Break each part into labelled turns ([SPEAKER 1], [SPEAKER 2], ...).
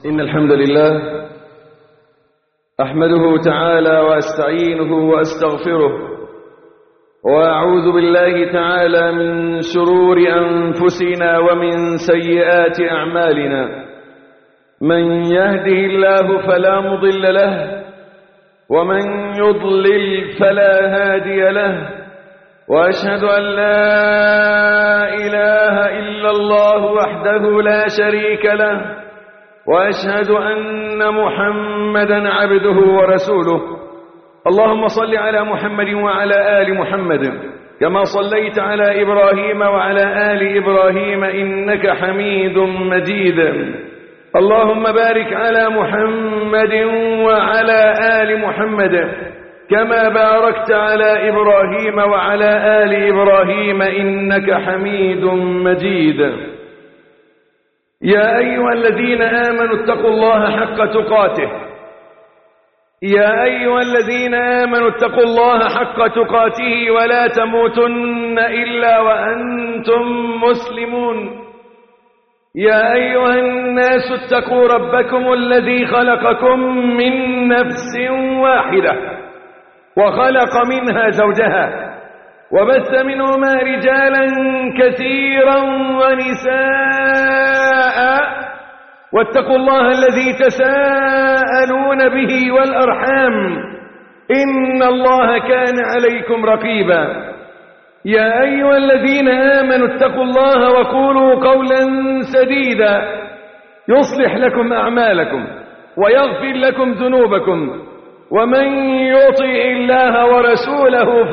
[SPEAKER 1] إن الحمد لله أحمده تعالى وأستعينه وأستغفره وأعوذ بالله تعالى من شرور أنفسنا ومن سيئات أعمالنا. من يهده الله فلا مضل له ومن يضلل فلا هادي له، وأشهد أن لا إله إلا الله وحده لا شريك له، وأشهد أن محمدا عبده ورسوله. اللهم صل على محمد وعلى آل محمد كما صليت على إبراهيم وعلى آل إبراهيم إنك حميد مجيد. اللهم بارك على محمد وعلى آل محمد كما باركت على إبراهيم وعلى آل إبراهيم إنك حميد مجيد. يا أيها الذين آمنوا اتقوا الله حق تقاته يا أيها الذين آمنوا اتقوا الله حق تقاته ولا تموتن إلا وأنتم مسلمون. يا أيها الناس اتقوا ربكم الذي خلقكم من نفس واحدة وخلق منها زوجها وبث منهما رجالا كثيرا ونساء، واتقوا الله الذي تساءلون به والأرحام إن الله كان عليكم رقيبا. يا أيها الذين آمنوا اتقوا الله وقولوا قولا سديدا يصلح لكم أعمالكم ويغفر لكم ذنوبكم، ومن يطع الله ورسوله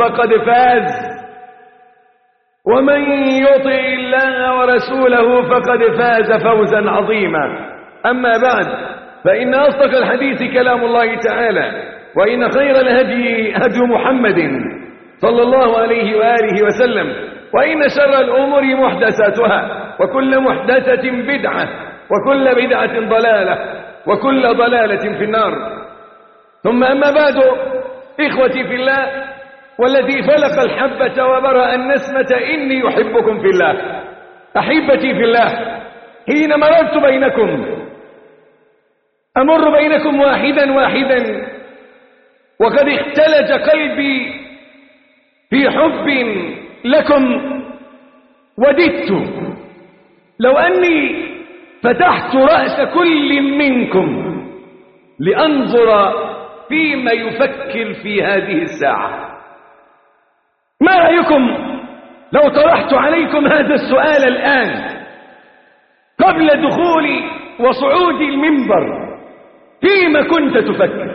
[SPEAKER 1] فقد فاز فوزا عظيما. أما بعد، فإن أصدق الحديث كلام الله تعالى، وإن خير الهدي هدي محمد صلى الله عليه وآله وسلم، وإن شر الأمور محدثاتها، وكل محدثة بدعة، وكل بدعة ضلالة، وكل ضلالة في النار. ثم أما بعد، إخوتي في الله، والذي فلق الحبة وبرأ النسمة إني يحبكم في الله. أحبتي في الله، حين مررت بينكم أمر بينكم واحدا واحدا، وقد اختلج قلبي في حب لكم. وددت لو أني فتحت رأس كل منكم لأنظر فيما يفكر في هذه الساعة. ما رأيكم لو طرحت عليكم هذا السؤال الآن قبل دخولي وصعودي المنبر؟ فيما كنت تفكر؟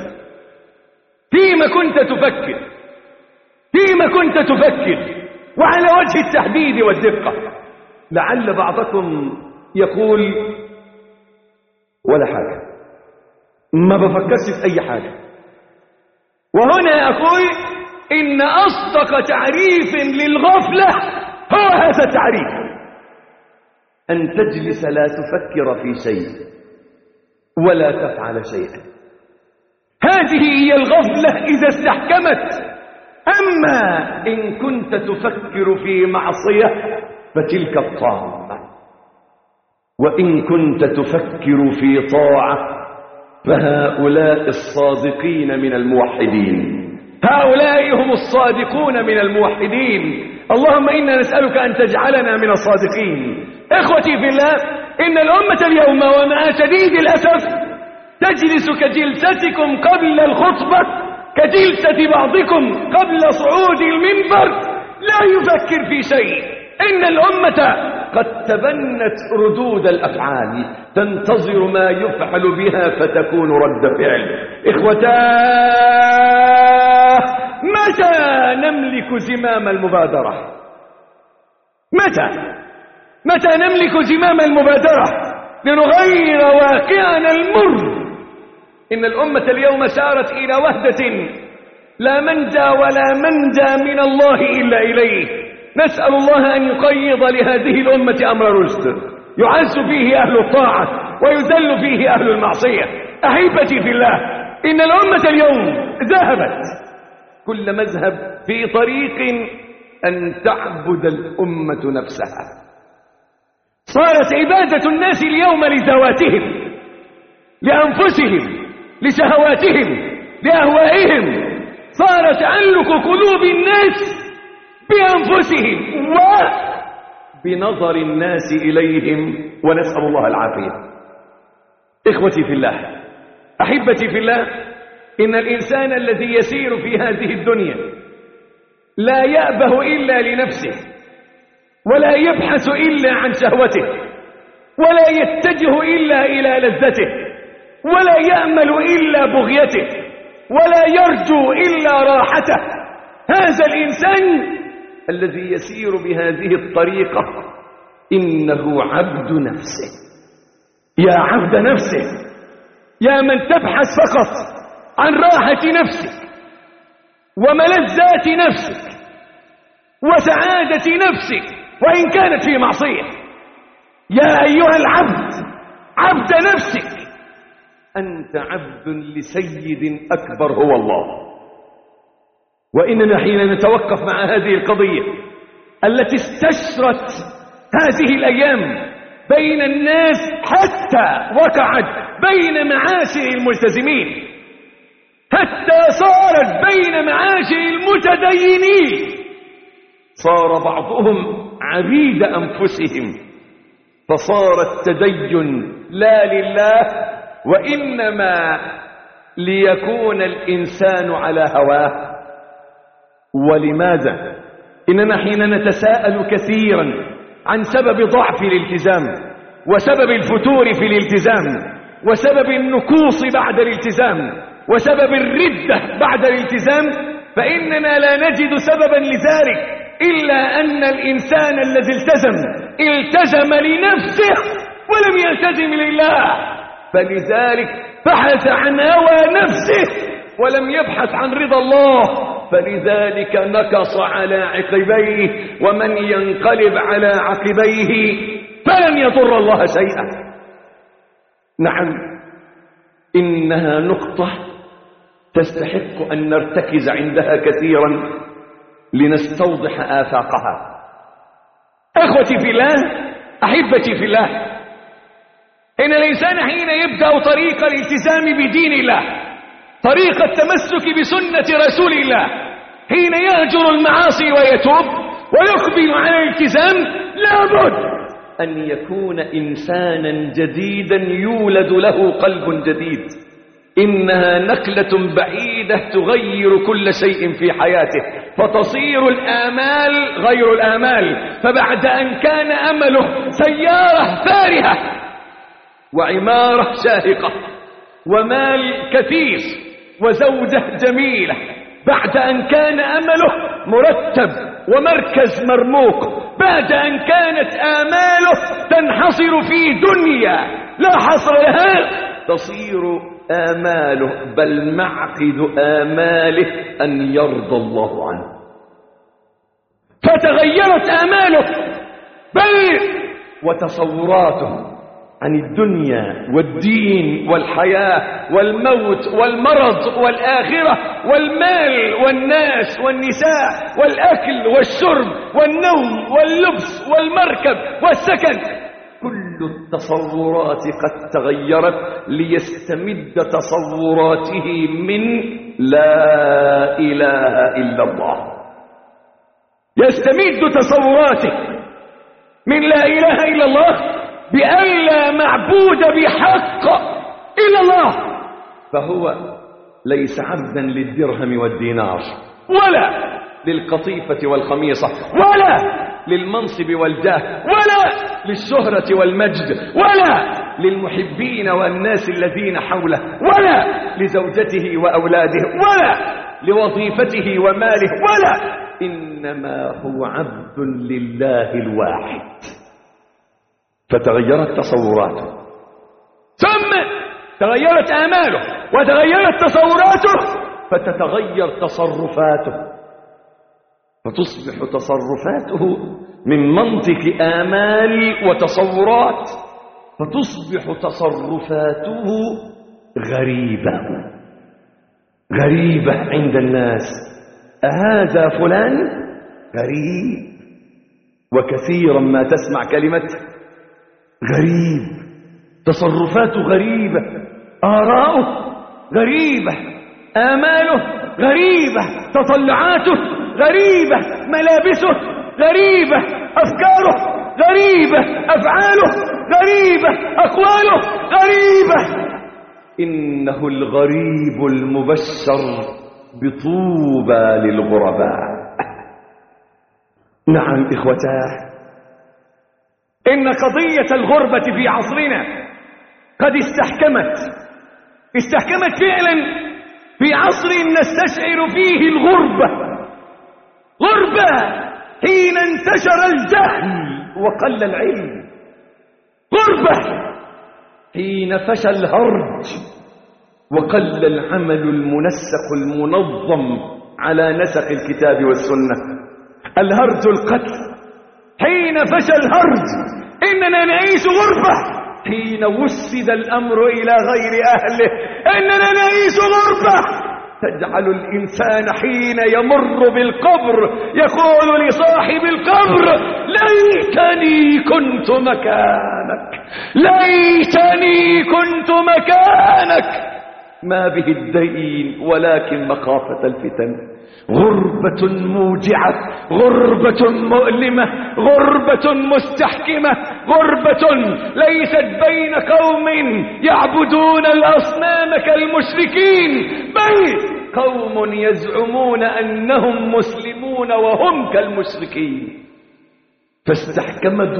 [SPEAKER 1] وعلى وجه التحديد والدقة. لعل بعضكم يقول ولا حاجة، ما بفكرش في أي حاجة. وهنا أقول إن أصدق تعريف للغفلة هو هذا التعريف: أن تجلس لا تفكر في شيء ولا تفعل شيئا. هذه هي الغفلة إذا استحكمت. أما إن كنت تفكر في معصية فتلك الطامة، وإن كنت تفكر في طاعة فهؤلاء الصادقين من الموحدين، هؤلاء هم الصادقون من الموحدين. اللهم إنا نسألك أن تجعلنا من الصادقين. إخوتي في الله، إن الأمة اليوم ومع شديد الأسف تجلس كجلستكم قبل الخطبة، كجلسة بعضكم قبل صعود المنبر، لا يفكر في شيء. إن الأمة قد تبنت ردود الأفعال، تنتظر ما يفعل بها فتكون رد فعل. إخوتاه، متى نملك زمام المبادرة؟ متى نملك زمام المبادرة لنغير واقعنا المر؟ إن الأمة اليوم سارت إلى وحدة لا منجى ولا منجى من الله إلا إليه. نسأل الله أن يقيض لهذه الأمة أمر رشد، يعز فيه أهل الطاعة ويذل فيه أهل المعصية. أحبتي في الله، إن الأمة اليوم ذهبت كل مذهب في طريق أن تعبد الأمة نفسها. صارت عبادة الناس اليوم لذواتهم، لأنفسهم، لشهواتهم، لأهوائهم. صار تعلق قلوب الناس بأنفسهم وبنظر الناس إليهم، ونسأل الله العافية. إخوتي في الله، أحبتي في الله، إن الإنسان الذي يسير في هذه الدنيا لا يأبه إلا لنفسه، ولا يبحث إلا عن شهوته، ولا يتجه إلا إلى لذته، ولا يأمل إلا بغيته، ولا يرجو إلا راحته. هذا الإنسان الذي يسير بهذه الطريقة إنه عبد نفسه. يا عبد نفسه، يا من تبحث فقط عن راحة نفسك وملذات نفسك وسعادة نفسك وإن كانت في معصية. يا أيها العبد، عبد نفسك، أنت عبد لسيد أكبر هو الله. وإننا حين نتوقف مع هذه القضية التي استشرت هذه الأيام بين الناس حتى وقعت بين معاشر الملتزمين، حتى صارت بين معاشر المتدينين، صار بعضهم عبيد أنفسهم، فصار التدين لا لله وإنما ليكون الإنسان على هواه. ولماذا؟ إننا حين نتساءل كثيرا عن سبب ضعف الالتزام وسبب الفتور في الالتزام وسبب النكوص بعد الالتزام وسبب الردة بعد الالتزام، فإننا لا نجد سببا لذلك إلا أن الإنسان الذي التزم لنفسه ولم يلتزم لله، فلذلك بحث عن هوى نفسه ولم يبحث عن رضا الله، فلذلك نكص على عقبيه. ومن ينقلب على عقبيه فلن يضر الله شيئا. نعم، إنها نقطة تستحق أن نرتكز عندها كثيرا لنستوضح آفاقها. أخوتي في الله، أحبتي في الله، إن الإنسان حين يبدأ طريق الالتزام بدين الله، طريق التمسك بسنة رسول الله، حين يهجر المعاصي ويتوب ويقبل على الالتزام، لابد أن يكون إنسانا جديدا يولد له قلب جديد. إنها نقلة بعيدة تغير كل شيء في حياته، فتصير الآمال غير الآمال. فبعد أن كان أمله سيارة فارهة وعمارة شاهقة ومال كثير وزوجة جميلة، بعد أن كان أمله مرتب ومركز مرموق، بعد أن كانت آماله تنحصر في دنيا لا حصر لها، تصير آماله بل معقد آماله أن يرضى الله عنه. فتغيرت آماله بل وتصوراته عن الدنيا والدين والحياة والموت والمرض والآخرة والمال والناس والنساء والأكل والشرب والنوم واللبس والمركب والسكن. كل التصورات قد تغيرت ليستمد تصوراته من لا إله إلا الله. يستمد تصوراته من لا إله إلا الله بأن لا معبود بحق إلا الله، فهو ليس عبدا للدرهم والدينار ولا للقطيفة والخميصة ولا للمنصب والجاه ولا للشهرة والمجد ولا للمحبين والناس الذين حوله ولا لزوجته وأولاده ولا لوظيفته وماله ولا، إنما هو عبد لله الواحد. فتغيرت تصوراته، ثم تغيرت آماله وتغيرت تصوراته، فتتغير تصرفاته، فتصبح تصرفاته من منطق آمال وتصورات، فتصبح تصرفاته غريبة عند الناس. هذا فلان غريب، وكثيرا ما تسمع كلمة غريب، تصرفاته غريبة، آراؤه غريبة، آماله غريبة، تطلعاته غريبة، ملابسه غريبة، أفكاره غريبة، أفعاله غريبة، أقواله غريبة. إنه الغريب المبشر بطوبى للغرباء. نعم إخوتاه، إن قضية الغربة في عصرنا قد استحكمت فعلا في عصر نستشعر فيه الغربة. غربة حين انتشر الجهل وقل العلم، غربة حين فشى الهرج وقل العمل المنسق المنظم على نسق الكتاب والسنة. الهرج القتل حين فشى الهرج. إننا نعيش غربة حين وسد الأمر إلى غير أهله. إننا نعيش غربة تجعل الإنسان حين يمر بالقبر يقول لصاحب القبر: ليتني كنت مكانك، ليتني كنت مكانك. ما به الدين ولكن مخافة الفتن. غربة موجعة، غربة مؤلمة، غربة مستحكمة، غربة ليست بين قوم يعبدون الأصنام كالمشركين، بل قوم يزعمون أنهم مسلمون وهم كالمشركين. فاستحكمت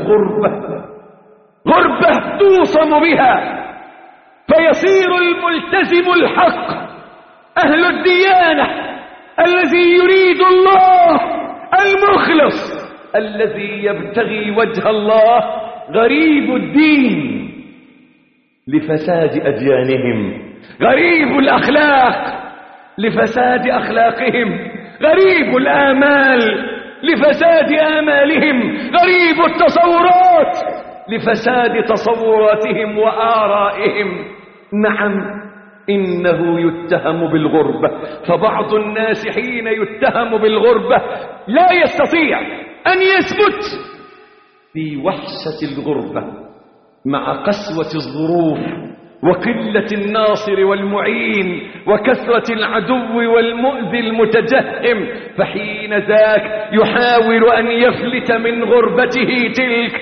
[SPEAKER 1] غربة توصم بها، فيصير الملتزم الحق أهل الديانة الذي يريد الله المخلص الذي يبتغي وجه الله غريب الدين لفساد أديانهم، غريب الأخلاق لفساد أخلاقهم، غريب الآمال لفساد آمالهم، غريب التصورات لفساد تصوراتهم وآرائهم. نعم إنه يتهم بالغربة. فبعض الناس حين يتهم بالغربة لا يستطيع أن يثبت في وحشة الغربة مع قسوة الظروف وقلة الناصر والمعين وكثرة العدو والمؤذي المتجهم. فحين ذاك يحاول أن يفلت من غربته تلك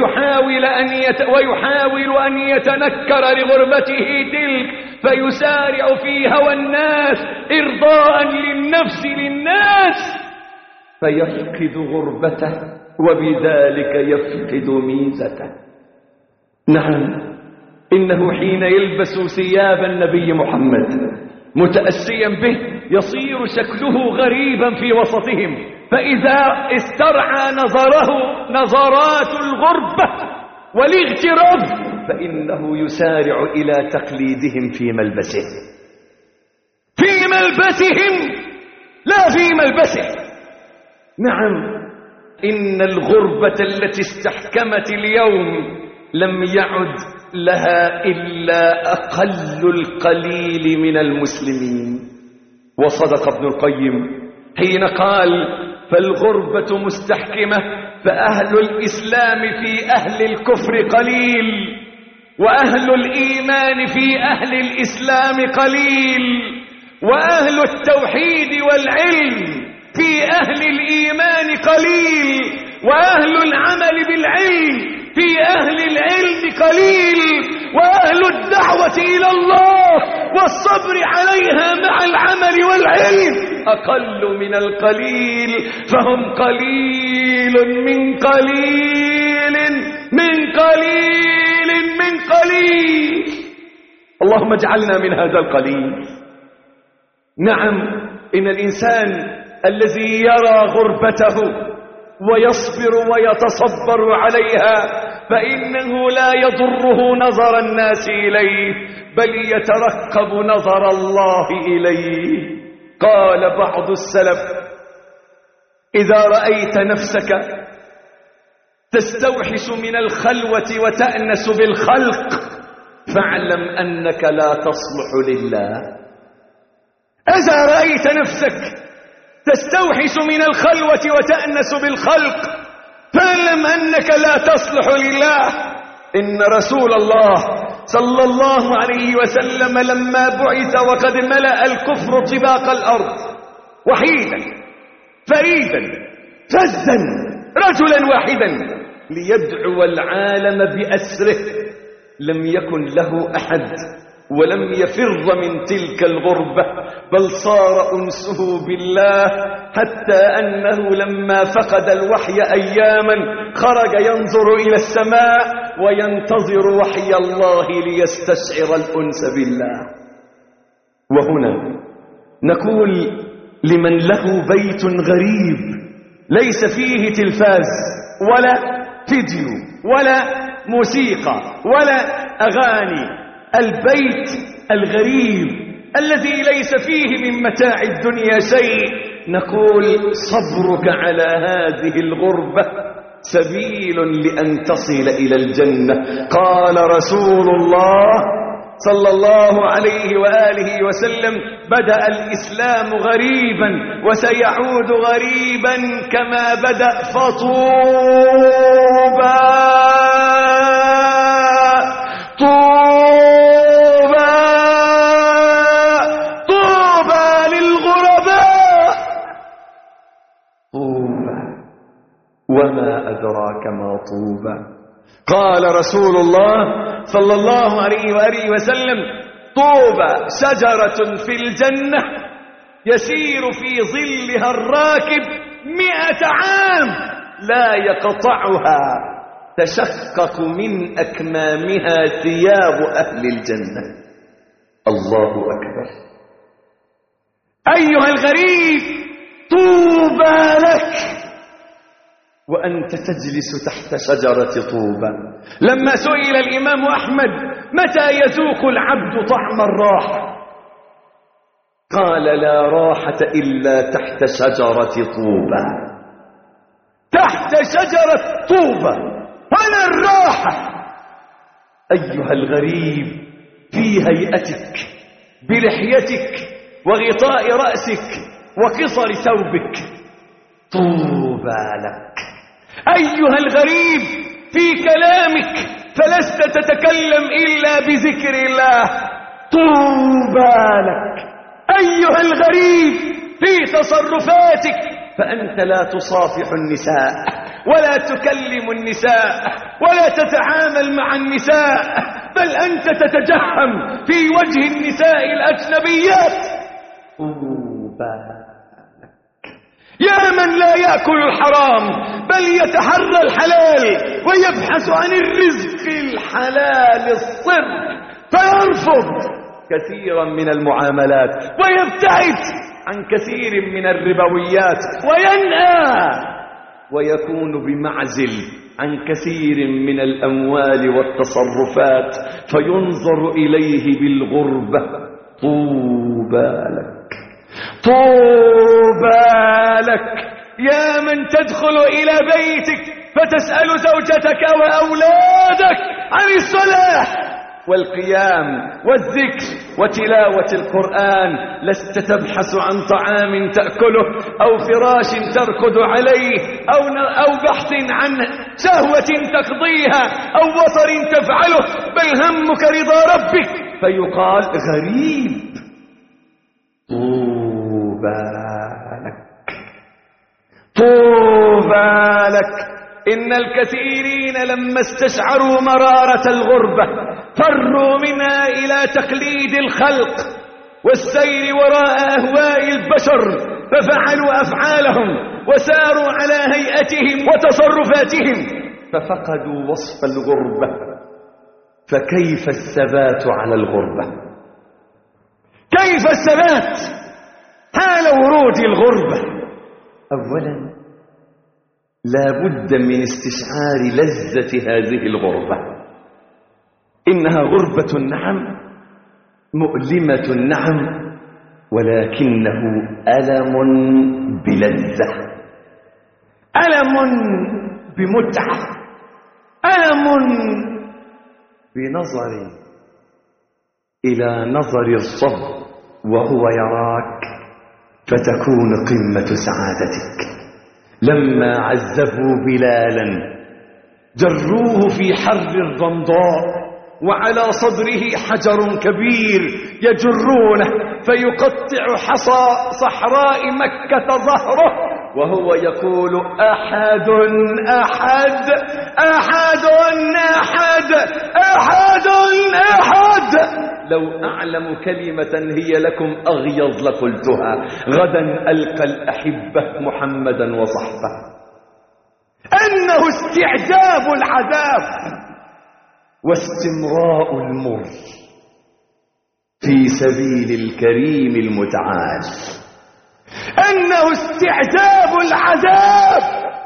[SPEAKER 1] ويحاول أن يتنكر لغربته تلك، فيسارع في هوى الناس إرضاء للناس فيفقد غربته وبذلك يفقد ميزته. نعم إنه حين يلبس ثياب النبي محمد متأسيا به يصير شكله غريبا في وسطهم، فإذا استرعى نظره نظرات الغربة والاغتراب فإنه يسارع إلى تقليدهم في ملبسهم لا في ملبسه. نعم إن الغربة التي استحكمت اليوم لم يعد لها إلا أقل القليل من المسلمين. وصدق ابن القيم حين قال: فالغربة مستحكمة، فأهل الإسلام في أهل الكفر قليل، وأهل الإيمان في أهل الإسلام قليل، وأهل التوحيد والعلم في أهل الإيمان قليل، وأهل العمل بالعلم في أهل العلم قليل، وأهل الدعوة إلى الله والصبر عليها مع العمل والعلم أقل من القليل. فهم قليل من قليل من قليل من قليل. اللهم اجعلنا من هذا القليل. نعم إن الإنسان الذي يرى غربته ويصبر ويتصبر عليها فإنه لا يضره نظر الناس إليه، بل يترقب نظر الله إليه. قال بعض السلف: إذا رأيت نفسك تستوحش من الخلوة وتأنس بالخلق فاعلم أنك لا تصلح لله. إذا رأيت نفسك تستوحش من الخلوة وتأنس بالخلق فاعلم أنك لا تصلح لله. إن رسول الله صلى الله عليه وسلم لما بعث وقد ملأ الكفر طباق الأرض، وحيدا فريدا فزا رجلا واحدا ليدعو العالم بأسره، لم يكن له أحد ولم يفر من تلك الغربة، بل صار أنسه بالله، حتى أنه لما فقد الوحي أياما خرج ينظر إلى السماء وينتظر وحي الله ليستشعر الأنس بالله. وهنا نقول لمن له بيت غريب ليس فيه تلفاز ولا فيديو ولا موسيقى ولا أغاني، البيت الغريب الذي ليس فيه من متاع الدنيا شيء، نقول صبرك على هذه الغربة سبيل لأن تصل إلى الجنة. قال رسول الله صلى الله عليه وآله وسلم: بدأ الإسلام غريبا وسيعود غريبا كما بدأ، فطوبى للغرباء. طوبى وما أدراك ما طوبى. قال رسول الله صلى الله عليه وآله وسلم: طوبى شجرة في الجنة يسير في ظلها الراكب 100 عام لا يقطعها، تشقق من أكمامها ثياب أهل الجنة. الله أكبر. أيها الغريب، طوبى لك وأنت تجلس تحت شجرة طوبى. لما سئل الإمام أحمد: متى يذوق العبد طعم الراحة؟ قال: لا راحة إلا تحت شجرة طوبى. تحت شجرة طوبى هنا الراحة. أيها الغريب، في هيئتك بلحيتك وغطاء رأسك وقصر ثوبك، طوبى لك. أيها الغريب، في كلامك فلست تتكلم إلا بذكر الله، طوبى لك. أيها الغريب، في تصرفاتك فأنت لا تصافح النساء ولا تكلم النساء ولا تتعامل مع النساء، بل أنت تتجهم في وجه النساء الأجنبيات، طوبى لك. يا من لا يأكل الحرام بل يتحرى الحلال ويبحث عن الرزق الحلال الصرف، فيرفض كثيرا من المعاملات ويبتعد عن كثير من الربويات وينأى ويكون بمعزل عن كثير من الأموال والتصرفات، فينظر إليه بالغربة، طوبى لك. طوبى لك. يا من تدخل إلى بيتك فتسأل زوجتك وأولادك عن الصلاة والقيام والذكر وتلاوة القرآن، لست تبحث عن طعام تأكله أو فراش تركض عليه أو بحث عن شهوة تقضيها أو وطر تفعله، بل همك رضا ربك، فيقال غريب. طوبى لك. طوبى لك. إن الكثيرين لما استشعروا مرارة الغربة فروا منها إلى تقليد الخلق والسير وراء أهواء البشر، ففعلوا أفعالهم وساروا على هيئتهم وتصرفاتهم، ففقدوا وصف الغربة. فكيف الثبات على الغربة؟ كيف الثبات حال ورود الغربة؟ أولا لا بد من استشعار لذة هذه الغربة. إنها غربة نعم، مؤلمة نعم، ولكنه ألم بلذة، ألم بمتعة، ألم بنظر إلى نظر الصبر وهو يراك، فتكون قمة سعادتك. لما عذبوا بلالا جروه في حر الرمضاء وعلى صدره حجر كبير يجرونه فيقطع حصى صحراء مكة ظهره، وهو يقول أحد أحد أحد أحد أحد أحد. لو أعلم كلمة هي لكم أغيظ لقلتها، غدا ألقى الأحبة محمدا وصحبه. أنه استعجاب العذاب واستمراء المر في سبيل الكريم المتعال. أنه استعجاب العذاب،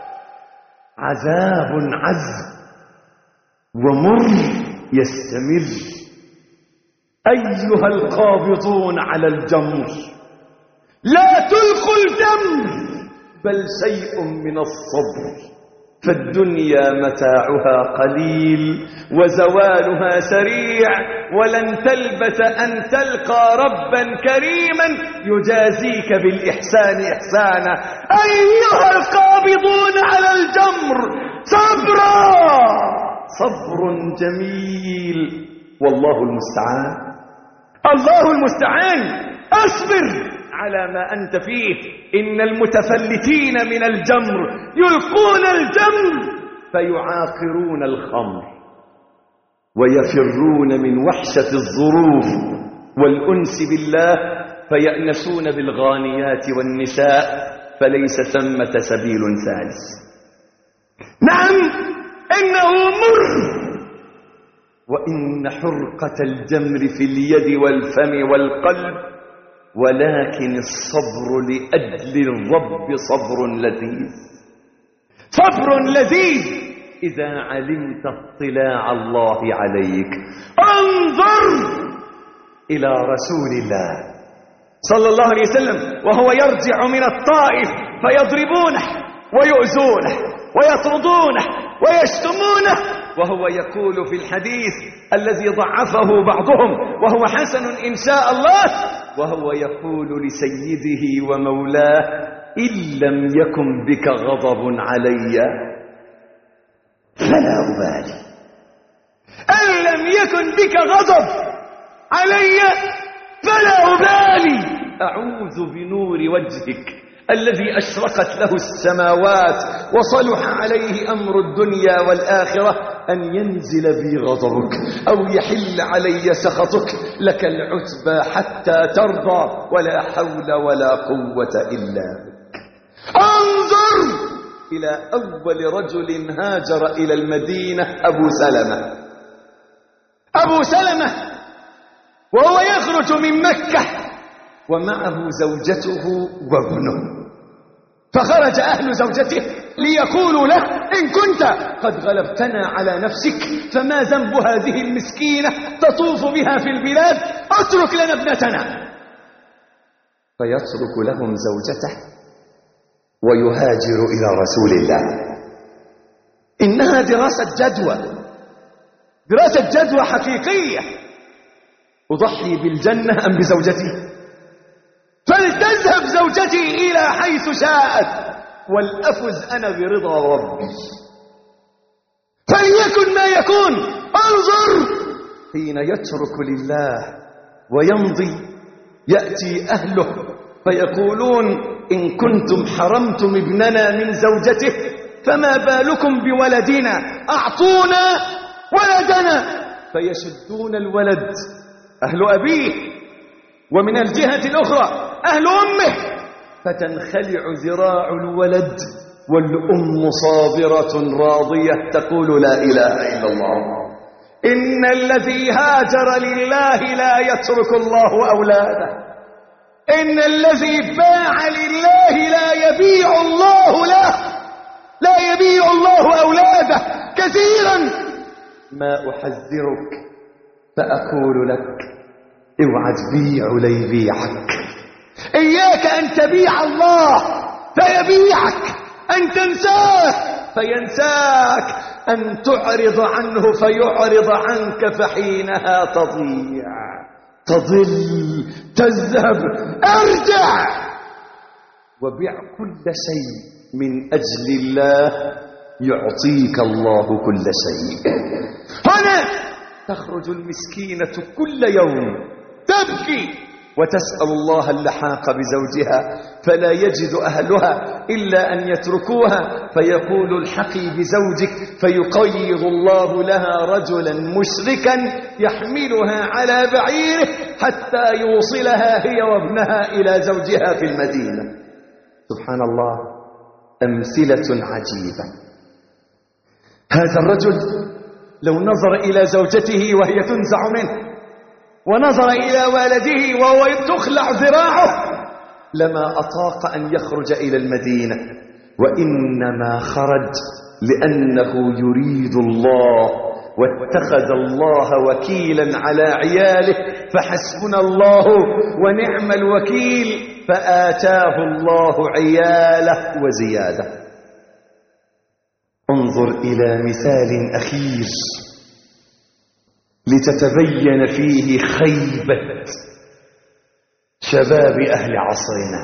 [SPEAKER 1] عذاب عذب ومر يستمر. أيها القابضون على الجمر، لا تلقوا الجمر بل شيء من الصبر، فالدنيا متاعها قليل وزوالها سريع، ولن تلبث أن تلقى ربا كريما يجازيك بالإحسان إحسانا. أيها القابضون على الجمر، صبرا، صبر جميل، والله المستعان. الله المستعان. أصبر على ما أنت فيه. إن المتفلتين من الجمر يلقون الجمر فيعاقرون الخمر ويفرون من وحشة الظروف والأنس بالله فيأنسون بالغانيات والنساء، فليس ثمة سبيل ثالث. نعم إنه مر، وإن حرقة الجمر في اليد والفم والقلب، ولكن الصبر لأجل الرب صبر لذيذ. صبر لذيذ إذا علمت اطلاع الله عليك. انظر إلى رسول الله صلى الله عليه وسلم وهو يرجع من الطائف فيضربونه ويؤذونه ويطردونه ويشتمونه، وهو يقول في الحديث الذي ضعفه بعضهم وهو حسن إن شاء الله، وهو يقول لسيده ومولاه: إن لم يكن بك غضب علي فلا أبالي. إن لم يكن بك غضب علي فلا أبالي. أعوذ بنور وجهك الذي أشرقت له السماوات وصلح عليه أمر الدنيا والآخرة أن ينزل بي غضبك أو يحل علي سخطك، لك العتبى حتى ترضى، ولا حول ولا قوة إلا بك. انظر إلى أول رجل هاجر إلى المدينة، أبو سلمة. أبو سلمة وهو يخرج من مكة ومعه زوجته وابنه، فخرج أهل زوجته ليقولوا له: إن كنت قد غلبتنا على نفسك فما ذنب هذه المسكينة تطوف بها في البلاد، اترك لنا ابنتنا. فيترك لهم زوجته ويهاجر إلى رسول الله. إنها دراسة جدوى، دراسة جدوى حقيقية. أضحي بالجنة أم بزوجتي؟ فلتذهب زوجتي إلى حيث شاءت والأفز أنا برضا ربي، فليكن ما يكون. انظر حين يترك لله ويمضي، يأتي أهله فيقولون: إن كنتم حرمتم ابننا من زوجته فما بالكم بولدنا، أعطونا ولدنا. فيشدون الولد أهل أبيه، ومن الجهة الأخرى أهل أمه، فتنخلع ذراع الولد والأم صابرة راضية تقول: لا إله إلا الله. إن الذي هاجر لله لا يترك الله أولاده، إن الذي باع لله لا يبيع الله له، لا يبيع الله أولاده. كثيرا ما أحذرك فأقول لك: اوعى تبيع ليبيعك. إياك أن تبيع الله فيبيعك، أن تنساه فينساك، أن تعرض عنه فيعرض عنك، فحينها تضيع، تضل، تذهب. ارجع وبيع كل شيء من أجل الله، يعطيك الله كل شيء. هنا تخرج المسكينة كل يوم تبكي وتسأل الله اللحاق بزوجها، فلا يجد أهلها إلا أن يتركوها، فيقول الحقي بزوجك، فيقيض الله لها رجلا مشركا يحملها على بعيره حتى يوصلها هي وابنها إلى زوجها في المدينة. سبحان الله، أمثلة عجيبة. هذا الرجل لو نظر إلى زوجته وهي تنزع منه، ونظر إلى والده وهو تخلع ذراعه، لما أطاق أن يخرج إلى المدينة، وإنما خرج لأنه يريد الله، واتخذ الله وكيلا على عياله، فحسبنا الله ونعم الوكيل، فآتاه الله عياله وزيادة. انظر إلى مثال أخير لتتبين فيه خيبة شباب أهل عصرنا،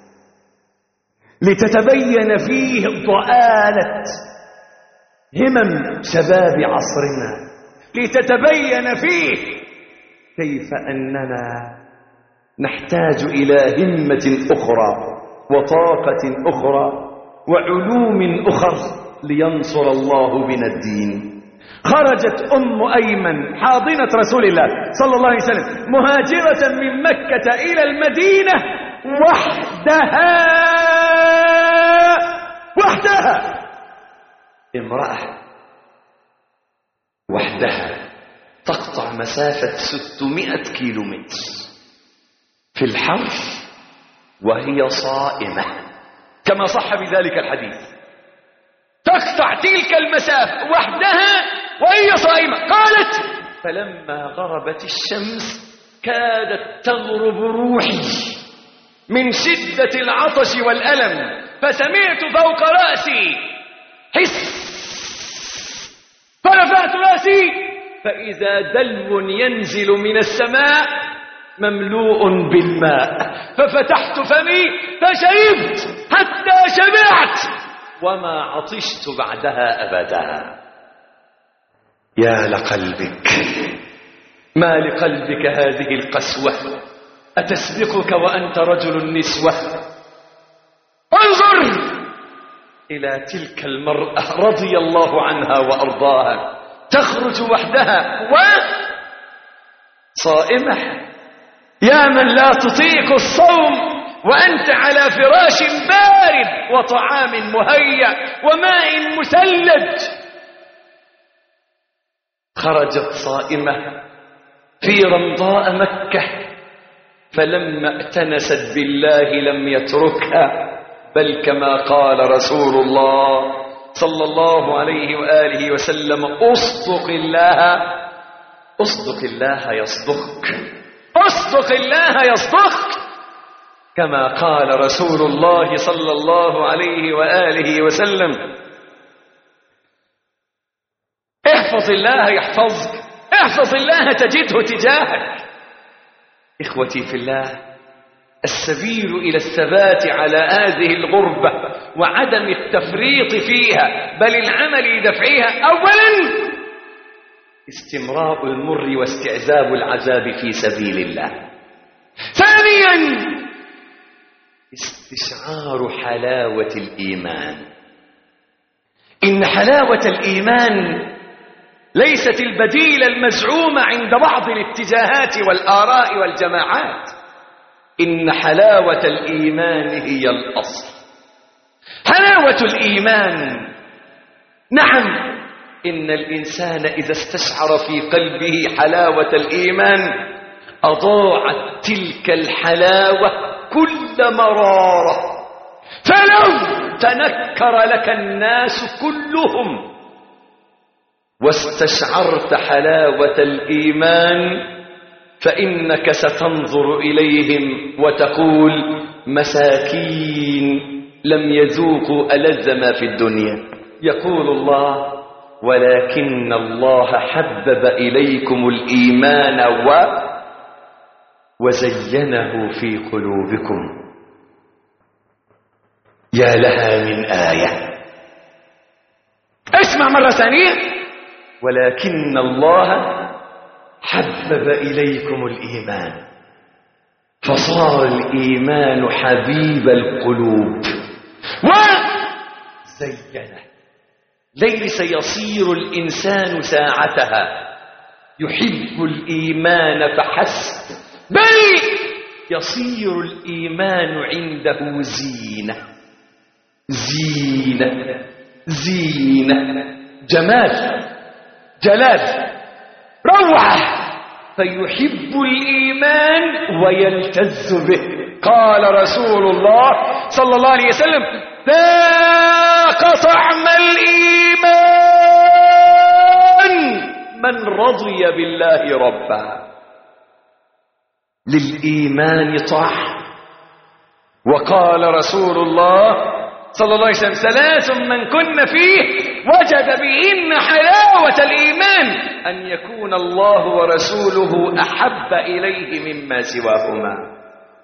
[SPEAKER 1] لتتبين فيه ضآلة همم شباب عصرنا، لتتبين فيه كيف أننا نحتاج إلى همة أخرى وطاقة أخرى وعلوم أخرى لينصر الله بنا الدين. خرجت أم أيمن حاضنة رسول الله صلى الله عليه وسلم مهاجرة من مكة إلى المدينة وحدها امرأة وحدها تقطع مسافة 600 كيلومتر في الحر وهي صائمة، كما صح بذلك الحديث. تقطع تلك المسافة وحدها وهي صائمة. قالت: فلما غربت الشمس كادت تغرب روحي من شدة العطش والألم، فسمعت فوق رأسي حس، فرفعت رأسي فإذا دلو ينزل من السماء مملوء بالماء، ففتحت فمي فشربت حتى شبعت وما عطشت بعدها أبدا. يا لقلبك، ما لقلبك هذه القسوة؟ أتسبقك وأنت رجل النسوة؟ انظر إلى تلك المرأة رضي الله عنها وأرضاها، تخرج وحدها وصائمة. يا من لا تطيق الصوم وأنت على فراش بارد وطعام مهيأ وماء مثلج، خرجت صائمة في رمضاء مكة، فلما ائتنست بالله لم يتركها، بل كما قال رسول الله صلى الله عليه وآله وسلم: أصدق الله يصدقك، أصدق الله يصدقك، كما قال رسول الله صلى الله عليه وآله وسلم: احفظ الله يحفظك، احفظ الله تجده تجاهك. إخوتي في الله، السبيل إلى الثبات على هذه الغربة وعدم التفريط فيها بل العمل لدفعها، أولا استمراء المر واستعذاب العذاب في سبيل الله، ثانيا استشعار حلاوة الإيمان. إن حلاوة الإيمان ليست البديل المزعوم عند بعض الاتجاهات والآراء والجماعات، إن حلاوة الإيمان هي الأصل. حلاوة الإيمان، نعم، إن الإنسان إذا استشعر في قلبه حلاوة الإيمان أضاعت تلك الحلاوة كل مرارة، فلو تنكر لك الناس كلهم واستشعرت حلاوة الإيمان فإنك ستنظر إليهم وتقول: مساكين لم يذوقوا ألذ ما في الدنيا. يقول الله: ولكن الله حبب إليكم الإيمان وزينه في قلوبكم. يا لها من آية. اسمع مرة ثانية: ولكن الله حبب إليكم الإيمان فصار الإيمان حبيب القلوب وزينه. ليس يصير الإنسان ساعتها يحب الإيمان فحسب، بل يصير الإيمان عنده زينة زينة زينة، جمال، جلال، روعة، فيحب الإيمان ويلتز به. قال رسول الله صلى الله عليه وسلم: ذاق طعم الإيمان من رضي بالله ربا. للإيمان طعم. وقال رسول الله صلى الله عليه وسلم: ثلاث من كن فيه وجد بهن حلاوة الإيمان: أن يكون الله ورسوله أحب إليه مما سواهما.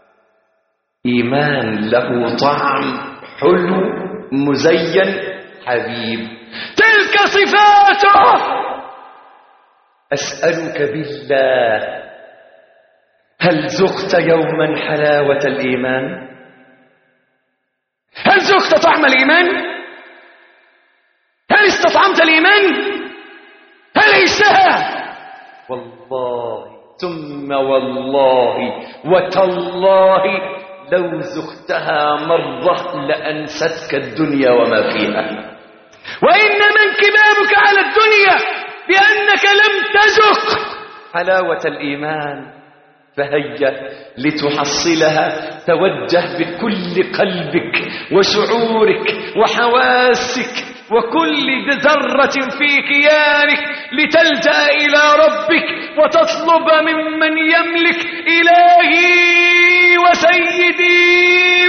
[SPEAKER 1] إيمان له طعم حلو مزين حبيب. تلك صفاته. أسألك بالله، هل ذقت يوما حلاوة الإيمان؟ هل ذقت طعم الإيمان؟ هل استطعمت الإيمان؟ هل عشتها؟ والله ثم والله وتالله لو ذقتها مرة لأنستك الدنيا وما فيها. وإنما انكبابك على الدنيا بأنك لم تذق حلاوة الإيمان. فهيا لتحصلها توجه بكل قلبك وشعورك وحواسك وكل ذرة في كيانك لتلجأ إلى ربك وتطلب ممن يملك: إلهي وسيدي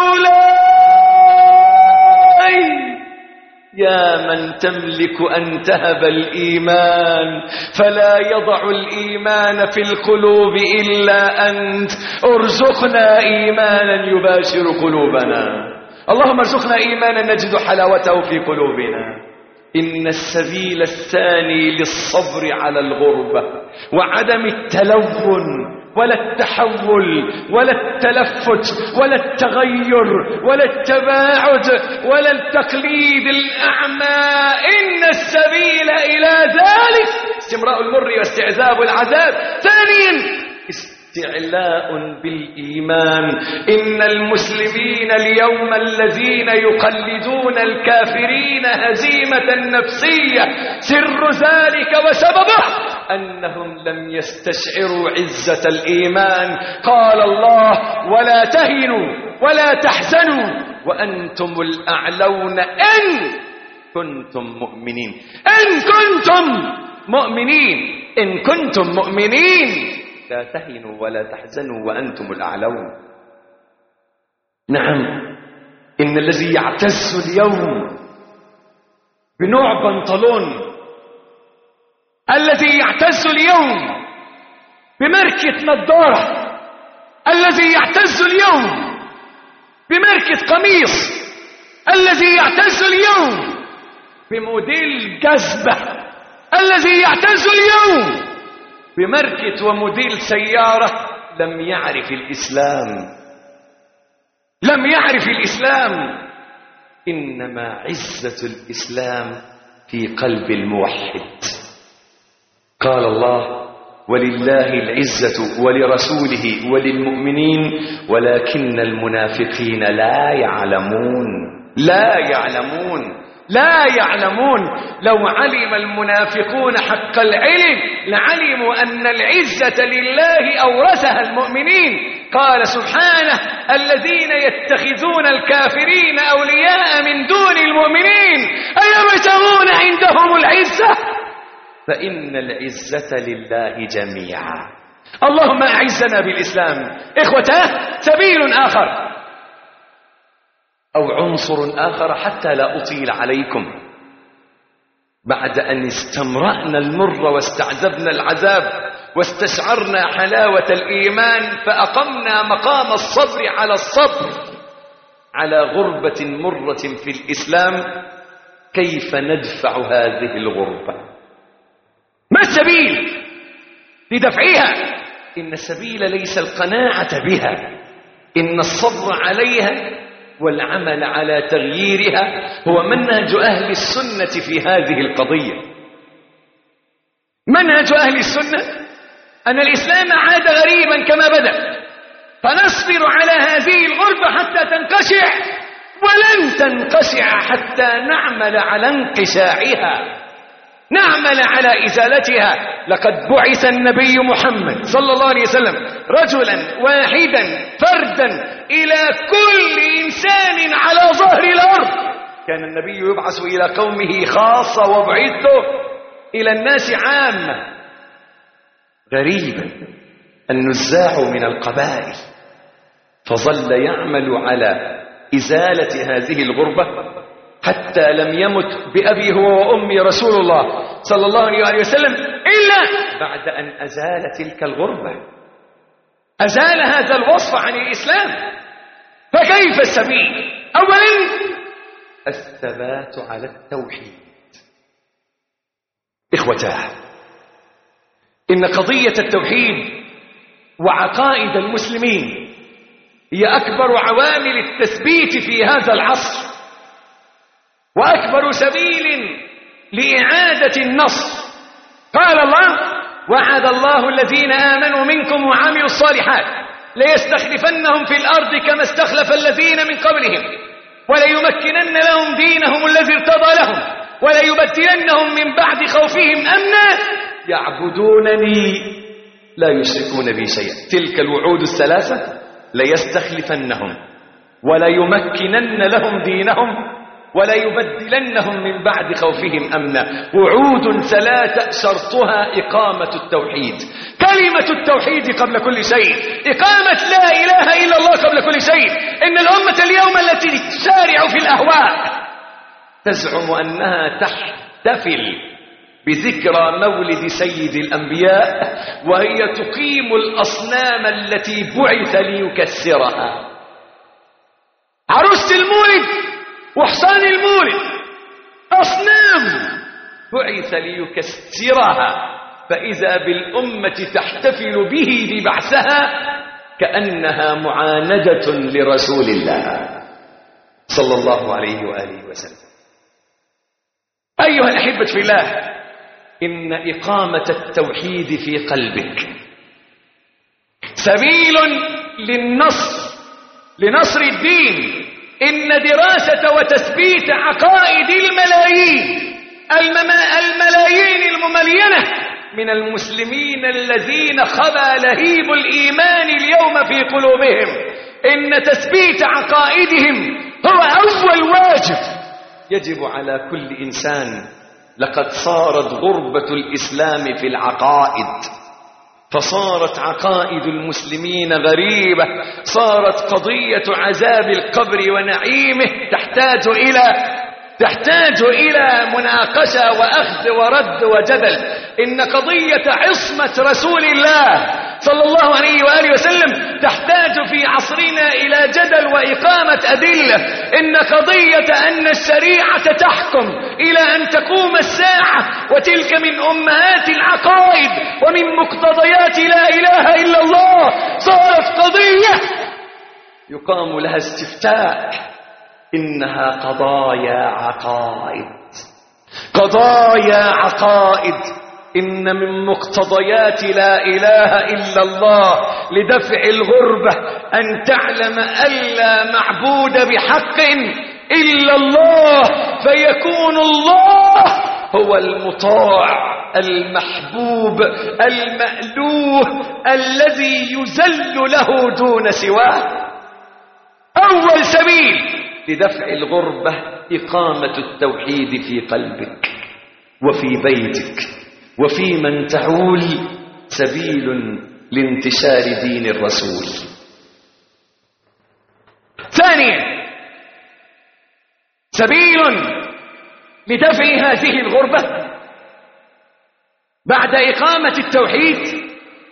[SPEAKER 1] ومولاي، يا من تملك أن تهب الإيمان فلا يضع الإيمان في القلوب إلا أنت، ارزقنا إيمانا يباشر قلوبنا. اللهم ارزقنا إيمانا نجد حلاوته في قلوبنا. إن السبيل الثاني للصبر على الغربة وعدم التلون ولا التحول ولا التلفت ولا التغير ولا التباعد ولا التقليد الأعمى. إن السبيل إلى ذلك استمراء المر واستعذاب العذاب. ثانيا استعلاء بالإيمان. إن المسلمين اليوم الذين يقلدون الكافرين هزيمة نفسية سر ذلك وسببه أنهم لم يستشعروا عزة الإيمان. قال الله: ولا تهنوا ولا تحزنوا وأنتم الأعلون إن كنتم مؤمنين. إن كنتم مؤمنين، إن كنتم مؤمنين لا تهنوا ولا تحزنوا وأنتم الأعلون. نعم، إن الذي يعتز اليوم بنوع بنطلون، الذي يعتز اليوم بماركة نظارة، الذي يعتز اليوم بماركة قميص، الذي يعتز اليوم بموديل جذبة، الذي يعتز اليوم بماركة وموديل سيارة، لم يعرف الإسلام، لم يعرف الإسلام. إنما عزة الإسلام في قلب الموحد. قال الله: ولله العزة ولرسوله وللمؤمنين ولكن المنافقين لا يعلمون. لا يعلمون، لا يعلمون. لو علم المنافقون حق العلم لعلموا أن العزة لله أورثها المؤمنين. قال سبحانه: الذين يتخذون الكافرين أولياء من دون المؤمنين أيبتغون عندهم العزة فإن العزة لله جميعا. اللهم أعزنا بالإسلام. إخوته، سبيل آخر أو عنصر آخر حتى لا أطيل عليكم. بعد أن استمرأنا المر واستعذبنا العذاب واستشعرنا حلاوة الإيمان، فأقمنا مقام الصبر على الصبر على غربة مرة في الإسلام. كيف ندفع هذه الغربة؟ ما السبيل لدفعها. إن السبيل ليس القناعة بها، إن الصبر عليها والعمل على تغييرها هو منهج أهل السنة في هذه القضية. منهج أهل السنة أن الإسلام عاد غريبا كما بدأ، فنصبر على هذه الغربة حتى تنقشع، ولن تنقشع حتى نعمل على انقشاعها، نعمل على إزالتها. لقد بعث النبي محمد صلى الله عليه وسلم رجلا واحدا فردا إلى كل إنسان على ظهر الأرض. كان النبي يبعث إلى قومه خاصة وبعثه إلى الناس عامة. غريبا النزاع من القبائل، فظل يعمل على إزالة هذه الغربة حتى لم يمت بأبي هو وأمي رسول الله صلى الله عليه وسلم إلا بعد أن أزال تلك الغربة، أزال هذا الوصف عن الإسلام. فكيف السبيل؟ أولا الثبات على التوحيد. إخوتاه، إن قضية التوحيد وعقائد المسلمين هي أكبر عوامل التثبيت في هذا العصر، وأكبر سبيل لإعادة النصر. قال الله: وعد الله الذين آمنوا منكم وعملوا الصالحات ليستخلفنهم في الأرض كما استخلف الذين من قبلهم وليمكنن لهم دينهم الذي ارتضى لهم وليبدلنهم من بعد خوفهم أمنا يعبدونني لا يشركون بي شيئا. تلك الوعود الثلاثة: ليستخلفنهم وليمكنن لهم دينهم وليبدلنهم من بعد خوفهم أمنا. وعود ثلاثة شرطها إقامة التوحيد، كلمة التوحيد قبل كل شيء، إقامة لا إله إلا الله قبل كل شيء. إن الأمة اليوم التي تسارع في الأهواء تزعم أنها تحتفل بذكرى مولد سيد الأنبياء وهي تقيم الأصنام التي بعث ليكسرها. عروسة المولد وحصان المولد أصنام بعث ليكسرها، فإذا بالأمة تحتفل به ببعثها كأنها معاندة لرسول الله صلى الله عليه وآله وسلم. أيها الأحبة في الله، إن إقامة التوحيد في قلبك سبيل لنصر الدين. إن دراسة وتثبيت عقائد الملايين المملينة من المسلمين الذين خبى لهيب الإيمان اليوم في قلوبهم، إن تثبيت عقائدهم هو أول واجب يجب على كل إنسان. لقد صارت غربة الإسلام في العقائد، فصارت عقائد المسلمين غريبة، صارت قضية عذاب القبر ونعيمه تحتاج إلى مناقشة وأخذ ورد وجدل. إن قضية عصمة رسول الله صلى الله عليه وآله وسلم تحتاج في عصرنا إلى جدل وإقامة أدلة. إن قضية أن الشريعة تحكم إلى أن تقوم الساعة، وتلك من أمهات العقائد ومن مقتضيات لا إله إلا الله، صارت قضية يقام لها استفتاء. إنها قضايا عقائد. إن من مقتضيات لا إله إلا الله لدفع الغربة أن تعلم ألا معبود بحق إلا الله، فيكون الله هو المطاع المحبوب المألوه الذي يذل له دون سواه. أول سبيل لدفع الغربة إقامة التوحيد في قلبك وفي بيتك وفي من تعول، سبيل لانتشار دين الرسول. ثانيا، سبيل لدفع هذه الغربة بعد إقامة التوحيد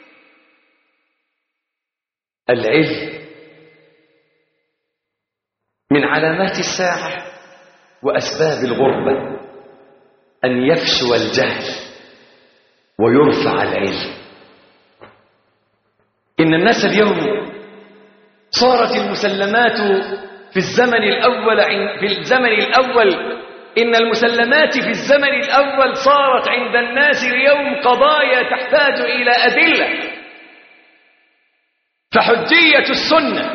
[SPEAKER 1] العلم. من علامات الساعة وأسباب الغربة أن يفشو الجهل ويرفع العلم. إن الناس اليوم صارت المسلمات في الزمن الأول إن المسلمات في الزمن الأول صارت عند الناس اليوم قضايا تحتاج إلى أدلة. فحجية السنة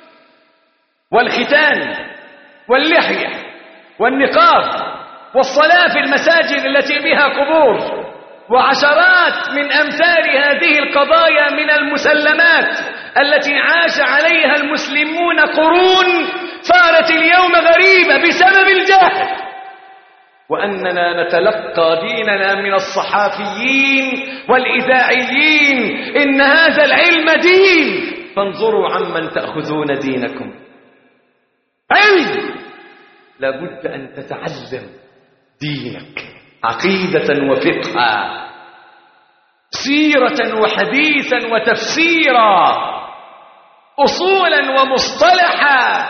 [SPEAKER 1] والختان واللحية والنقاب والصلاة في المساجد التي بها قبور وعشرات من أمثال هذه القضايا من المسلمات التي عاش عليها المسلمون قرون صارت اليوم غريبة بسبب الجهل، وأننا نتلقى ديننا من الصحافيين والإذاعيين. إن هذا العلم دين، فانظروا عمن تأخذون دينكم. علم، لابد أن تتعلم دينك، عقيدة وفقها، سيرة وحديثا وتفسيرا، أصولا ومصطلحا،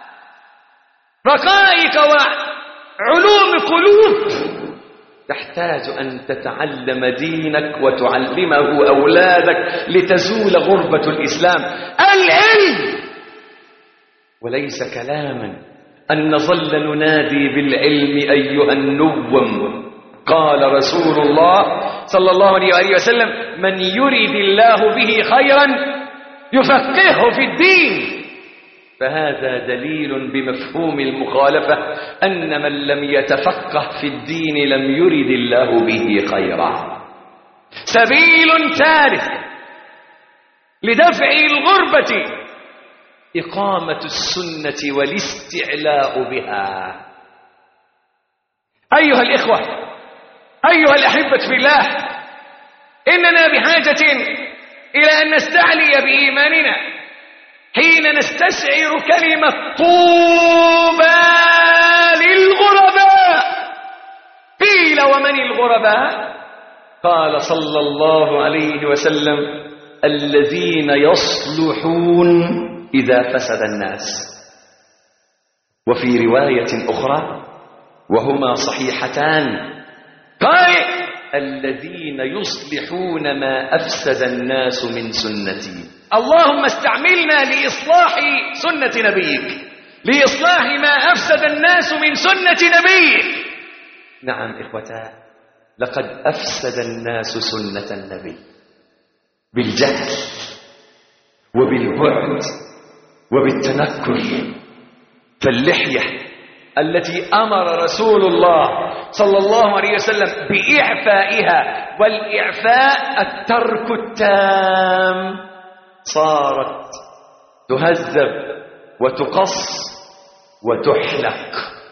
[SPEAKER 1] رقائق وعلوم قلوب. تحتاج أن تتعلم دينك وتعلمه أولادك لتزول غربة الإسلام. العلم، وليس كلاما أن نظل ننادي بالعلم أيها النوم. قال رسول الله صلى الله عليه وسلم: من يرد الله به خيرا يفقهه في الدين. فهذا دليل بمفهوم المخالفة أن من لم يتفقه في الدين لم يرد الله به خيرا. سبيل ثالث لدفع الغربة إقامة السنة والاستعلاء بها. أيها الإخوة، أيها الأحبة في الله، إننا بحاجة إلى أن نستعلي بإيماننا حين نستشعر كلمة طوبى للغرباء. قيل ومن الغرباء؟ قال صلى الله عليه وسلم: الذين يصلحون إذا فسد الناس. وفي رواية أخرى وهما صحيحتان قال: الذين يصلحون ما أفسد الناس من سنتي. اللهم استعملنا لإصلاح سنة نبيك، لإصلاح ما أفسد الناس من سنة نبيك. نعم إخوتان، لقد أفسد الناس سنة النبي بالجهل وبالبعد وبالتنكر. فاللحية التي أمر رسول الله صلى الله عليه وسلم بإعفائها، والإعفاء الترك التام، صارت تهذب وتقص وتحلق.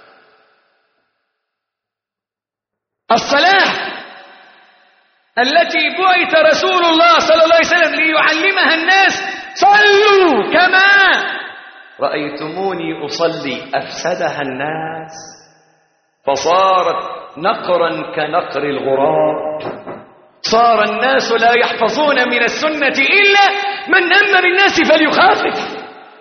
[SPEAKER 1] الصلاة التي بعث رسول الله صلى الله عليه وسلم ليعلمها الناس: صلوا كما رأيتموني أصلي، أفسدها الناس فصارت نقرا كنقر الغراب. صار الناس لا يحفظون من السنة إلا من أمر الناس فليخافف،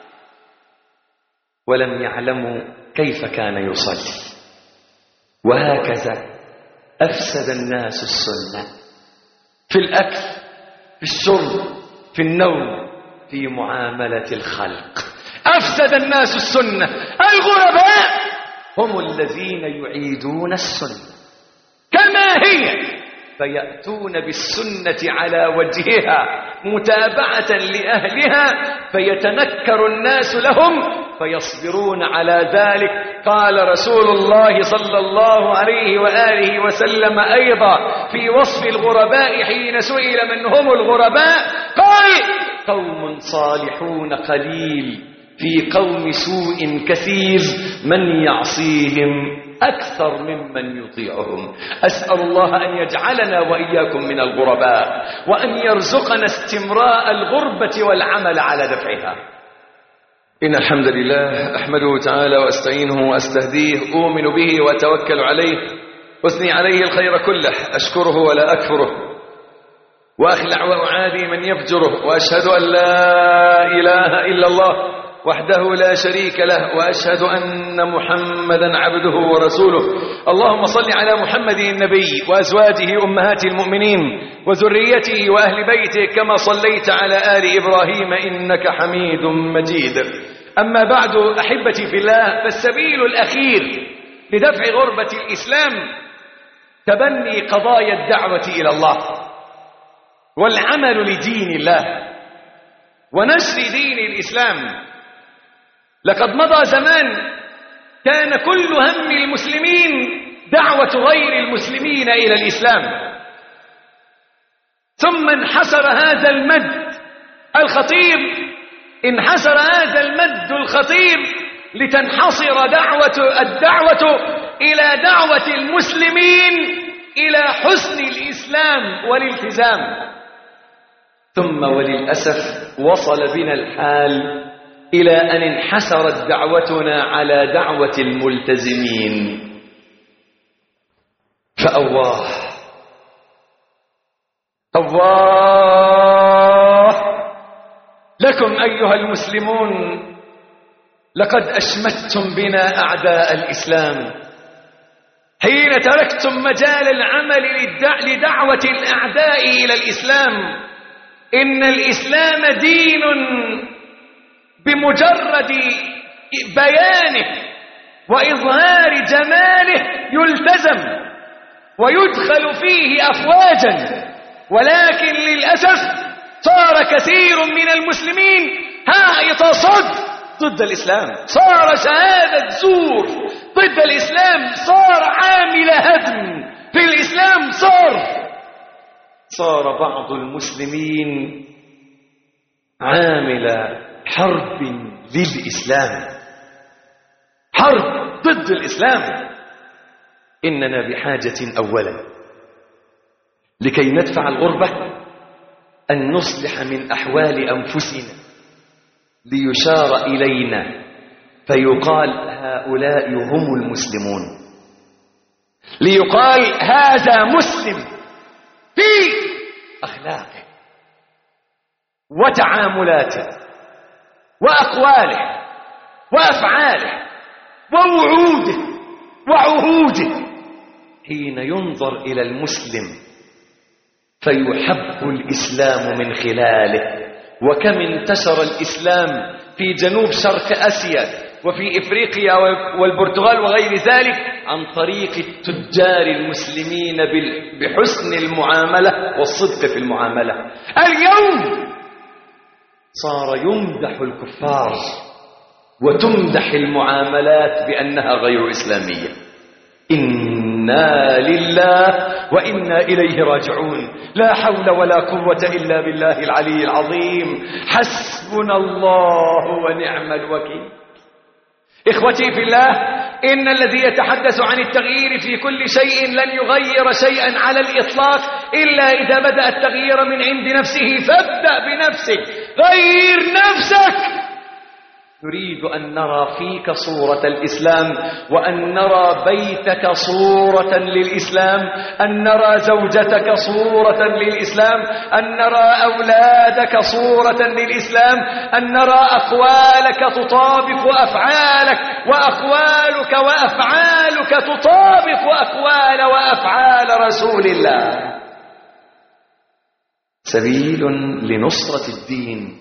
[SPEAKER 1] ولم يعلموا كيف كان يصلي. وهكذا أفسد الناس السنة في الأكل، في الشرب، في النوم، في معاملة الخلق. أفسد الناس السنة. الغرباء هم الذين يعيدون السنة كما هي، فيأتون بالسنة على وجهها متابعة لأهلها، فيتنكر الناس لهم فيصبرون على ذلك. قال رسول الله صلى الله عليه وآله وسلم أيضا في وصف الغرباء حين سئل من هم الغرباء قال: قوم صالحون قليل في قوم سوء كثير، من يعصيهم أكثر ممن يطيعهم. أسأل الله أن يجعلنا وإياكم من الغرباء، وأن يرزقنا استمراء الغربة والعمل على دفعها. إن الحمد لله أحمده تعالى وأستعينه وأستهديه، أؤمن به وأتوكل عليه، أثني عليه الخير كله، أشكره ولا أكفره، وأخلع وأعادي من يفجره، وأشهد أن لا إله إلا الله وحده لا شريك له، وأشهد أن محمدا عبده ورسوله. اللهم صل على محمد النبي وأزواجه أمهات المؤمنين وذريته وأهل بيته كما صليت على آل إبراهيم إنك حميد مجيد. أما بعد أحبتي في الله، فالسبيل الأخير لدفع غربة الإسلام تبني قضايا الدعوة إلى الله والعمل لدين الله ونشر دين الإسلام. لقد مضى زمان كان كل هم المسلمين دعوة غير المسلمين إلى الإسلام، ثم انحسر هذا المد الخطير، انحسر هذا المد الخطير لتنحصر الدعوة إلى دعوة المسلمين إلى حسن الإسلام والالتزام. ثم وللأسف وصل بنا الحال إلى أن انحسرت دعوتنا على دعوة الملتزمين. فأواه أواه لكم أيها المسلمون، لقد أشمتم بنا أعداء الإسلام حين تركتم مجال العمل لدعوة الأعداء إلى الإسلام. إن الإسلام دين بمجرد بيانه وإظهار جماله يلتزم ويدخل فيه أفواجا، ولكن للأسف صار كثير من المسلمين هائط صد ضد الإسلام، صار شهادة زور ضد الإسلام، صار عامل هدم في الإسلام، صار بعض المسلمين عامل حرب للإسلام، حرب ضد الإسلام. إننا بحاجة أولا لكي ندفع الغربة أن نصلح من أحوال أنفسنا ليشار إلينا فيقال هؤلاء هم المسلمون، ليقال هذا مسلم في أخلاقه وتعاملاته وأقواله وأفعاله ووعوده وعهوده. حين ينظر إلى المسلم فيحب الإسلام من خلاله. وكم انتشر الإسلام في جنوب شرق آسيا وفي إفريقيا والبرتغال وغير ذلك عن طريق التجار المسلمين بحسن المعاملة والصدق في المعاملة. اليوم صار يمدح الكفار وتمدح المعاملات بأنها غير إسلامية. إنا لله وإنا إليه راجعون، لا حول ولا قوة إلا بالله العلي العظيم، حسبنا الله ونعم الوكيل. إخوتي في الله، إن الذي يتحدث عن التغيير في كل شيء لن يغير شيئا على الإطلاق إلا إذا بدأ التغيير من عند نفسه، فابدأ بنفسك، غير نفسك. نريد أن نرى فيك صورة الإسلام، وأن نرى بيتك صورة للإسلام، أن نرى زوجتك صورة للإسلام، أن نرى أولادك صورة للإسلام، أن نرى أقوالك تطابق أفعالك، وأقوالك وأفعالك تطابق أقوال وأفعال رسول الله. سبيل لنصرة الدين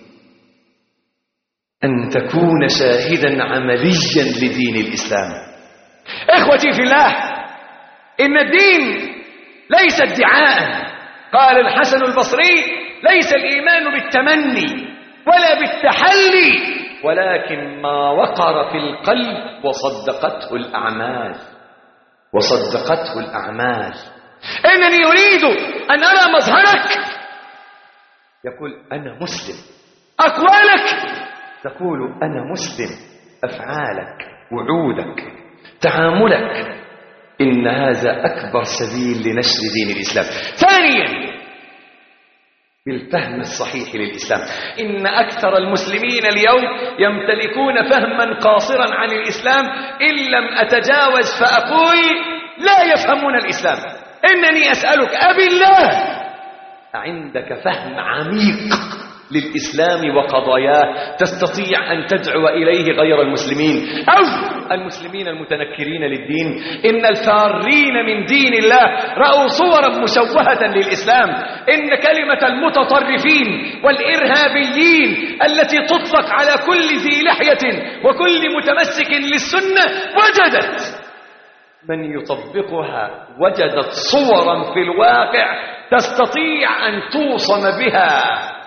[SPEAKER 1] أن تكون شاهدا عمليا لدين الإسلام. إخوتي في الله، إن الدين ليس ادعاء. قال الحسن البصري: ليس الإيمان بالتمني ولا بالتحلي، ولكن ما وقر في القلب وصدقته الأعمال، وصدقته الأعمال. إنني أريد أن أرى مظهرك يقول أنا مسلم، أقوالك تقول أنا مسلم، أفعالك، وعودك، تعاملك. إن هذا أكبر سبيل لنشر دين الإسلام. ثانيا، بالفهم الصحيح للإسلام. إن أكثر المسلمين اليوم يمتلكون فهما قاصرا عن الإسلام، إن لم أتجاوز فأقول لا يفهمون الإسلام. إنني أسألك أبي الله، عندك فهم عميق للإسلام وقضاياه تستطيع أن تدعو إليه غير المسلمين أو المسلمين المتنكرين للدين. إن الفارين من دين الله رأوا صورا مشوهة للإسلام. إن كلمة المتطرفين والإرهابيين التي تطلق على كل ذي لحية وكل متمسك للسنة وجدت من يطبقها، وجدت صورا في الواقع تستطيع أن توصم بها.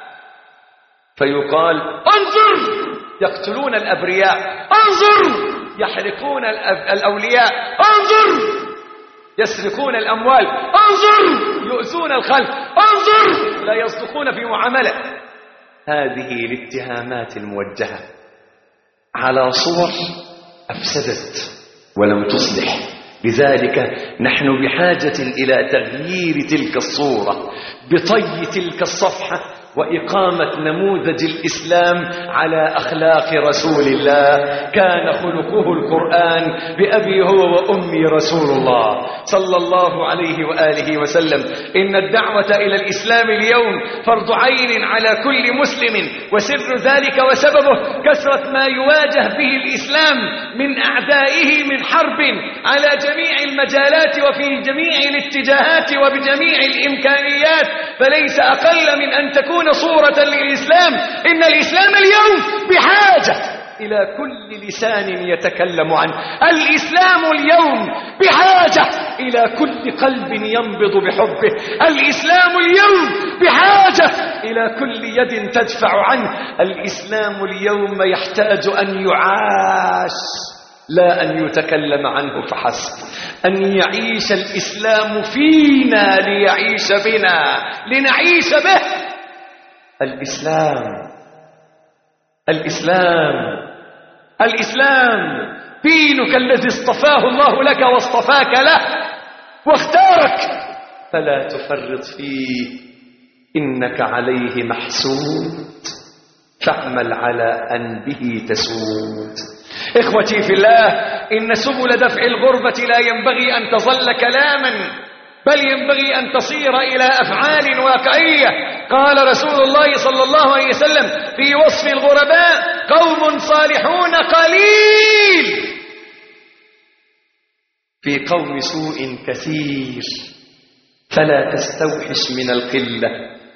[SPEAKER 1] فيقال انظر يقتلون الأبرياء، انظر يحرقون الأولياء، انظر يسرقون الأموال، انظر يؤذون الخلق، انظر لا يصدقون في معاملة. هذه الاتهامات الموجهة على صور أفسدت ولم تصلح. لذلك نحن بحاجة إلى تغيير تلك الصورة بطي تلك الصفحة وإقامة نموذج الإسلام على أخلاق رسول الله. كان خلقه القرآن بأبي هو وأمي رسول الله صلى الله عليه وآله وسلم. إن الدعوة إلى الإسلام اليوم فرض عين على كل مسلم، وسر ذلك وسببه كثرة ما يواجه به الإسلام من أعدائه من حرب على جميع المجالات وفي جميع الاتجاهات وبجميع الإمكانيات، فليس أقل من أن تكون صورة للإسلام. إن الإسلام اليوم بحاجة إلى كل لسان يتكلم عنه. الإسلام اليوم بحاجة إلى كل قلب ينبض بحبه. الإسلام اليوم بحاجة إلى كل يد تدفع عنه. الإسلام اليوم يحتاج أن يعاش لا أن يتكلم عنه فحسب. أن يعيش الإسلام فينا ليعيش بنا لنعيش به. الإسلام دينك الذي اصطفاه الله لك واصطفاك له واختارك، فلا تفرط فيه، إنك عليه محسود، فاعمل على أن به تسود. إخوتي في الله، إن سبل دفع الغربة لا ينبغي أن تظل كلاما، بل ينبغي أن تصير إلى أفعال واقعية. قال رسول الله صلى الله عليه وسلم في وصف الغرباء: قوم صالحون قليل، في قوم سوء كثير، فلا تستوحش من القلة.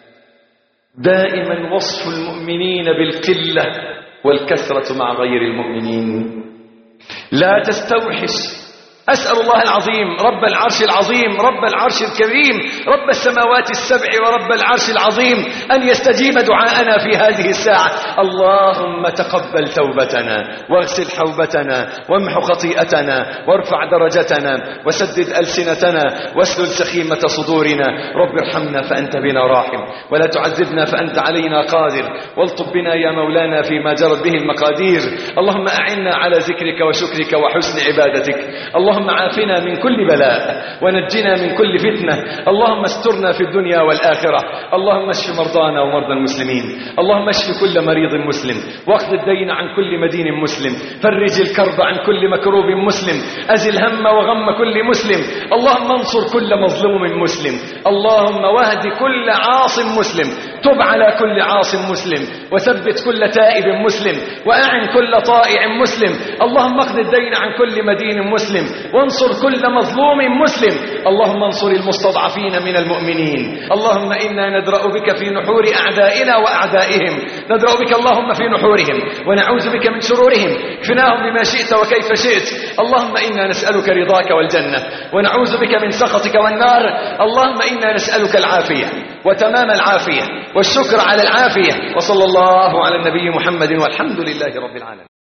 [SPEAKER 1] دائما وصف المؤمنين بالقلة والكثرة مع غير المؤمنين. لا تستوحش. أسأل الله العظيم رب العرش العظيم رب العرش الكريم رب السماوات السبع ورب العرش العظيم أن يستجيب دعاءنا في هذه الساعة. اللهم تقبل توبتنا واغسل حوبتنا وامح خطيئتنا وارفع درجتنا وسدد ألسنتنا واسلل سخيمة صدورنا. رب ارحمنا فأنت بنا راحم، ولا تعذبنا فأنت علينا قادر، والطب بنا يا مولانا فيما جرت به المقادير. اللهم أعنا على ذكرك وشكرك وحسن عبادتك. اللهم عافنا من كل بلاء ونجنا من كل فتنة. اللهم استرنا في الدنيا والآخرة. اللهم اشف مرضانا ومرضى المسلمين. اللهم اشف كل مريض مسلم، واقض الدين عن كل مدين مسلم، فرج الكرب عن كل مكروب مسلم، أزل هم وغم كل مسلم. اللهم انصر كل مظلوم مسلم. اللهم واهد كل عاصم مسلم، تب على كل عاصم مسلم، وثبت كل تائب مسلم، وأعن كل طائع مسلم. اللهم اقض الدين عن كل مدين مسلم، وانصر كل مظلوم مسلم. اللهم انصر المستضعفين من المؤمنين. اللهم إنا ندرأ بك في نحور أعدائنا وأعدائهم، ندرأ بك اللهم في نحورهم ونعوذ بك من شرورهم. اكفناهم بما شئت وكيف شئت. اللهم إنا نسألك رضاك والجنة، ونعوذ بك من سخطك والنار. اللهم إنا نسألك العافية وتمام العافية والشكر على العافية. وصلى الله على النبي محمد والحمد لله رب العالمين.